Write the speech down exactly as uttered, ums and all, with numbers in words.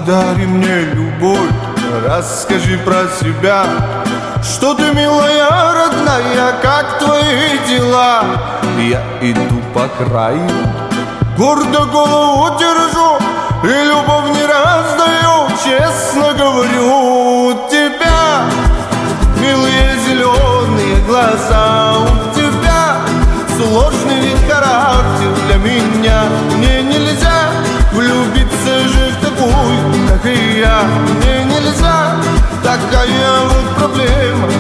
Подари мне любовь, расскажи про себя. Что ты, милая, родная, как твои дела? Я иду по краю, гордо голову держу, и любовь не раздаю, честно говорю. У тебя милые зеленые глаза, у тебя сложный ведь характер для меня. Мне нельзя влюбиться же в такую, как и я. Мне нельзя, такая вот проблема.